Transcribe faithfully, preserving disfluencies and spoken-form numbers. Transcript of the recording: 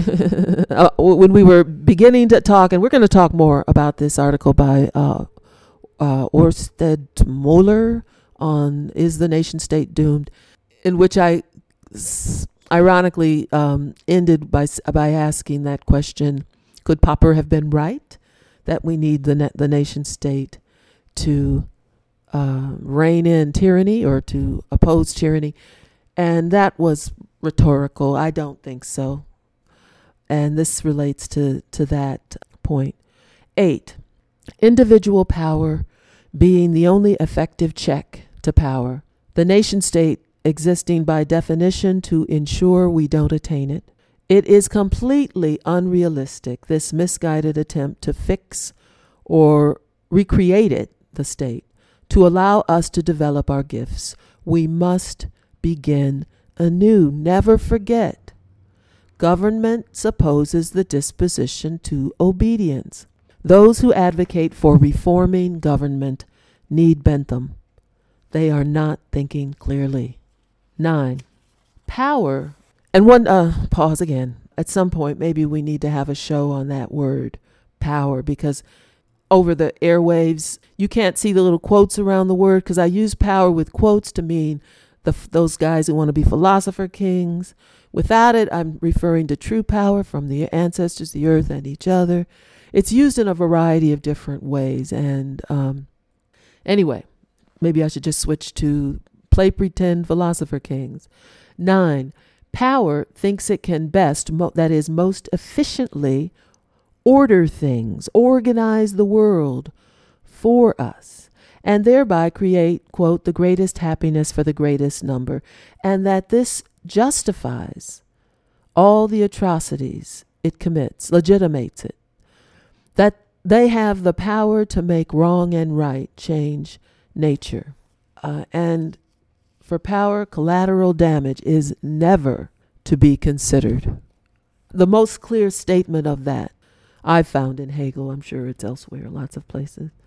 uh, when we were beginning to talk, and we're going to talk more about this article by uh, uh, Orsted Moeller on Is the Nation State Doomed, in which I s- ironically um, ended by s- by asking that question: could Popper have been right that we need the na- the nation state to uh, rein in tyranny or to oppose tyranny? And that was rhetorical. I don't think so. And this relates to, to that point. Eight, individual power being the only effective check to power. The nation state existing by definition to ensure we don't attain it. It is completely unrealistic, this misguided attempt to fix or recreate it, the state, to allow us to develop our gifts. We must begin anew. Never forget, government supposes the disposition to obedience. Those who advocate for reforming government need Bentham. They are not thinking clearly. Nine, power. And one, uh, pause again. At some point, maybe we need to have a show on that word, power, because over the airwaves, you can't see the little quotes around the word, because I use power with quotes to mean the, those guys who want to be philosopher kings. Without it, I'm referring to true power from the ancestors, the earth, and each other. It's used in a variety of different ways. And um, anyway, maybe I should just switch to play pretend philosopher kings. Nine, power thinks it can best, mo- that is, most efficiently order things, organize the world for us, and thereby create, quote, the greatest happiness for the greatest number, and that this justifies all the atrocities it commits, legitimates it, that they have the power to make wrong and right change nature. Uh, and for power, collateral damage is never to be considered. The most clear statement of that I've found in Hegel. I'm sure it's elsewhere, lots of places.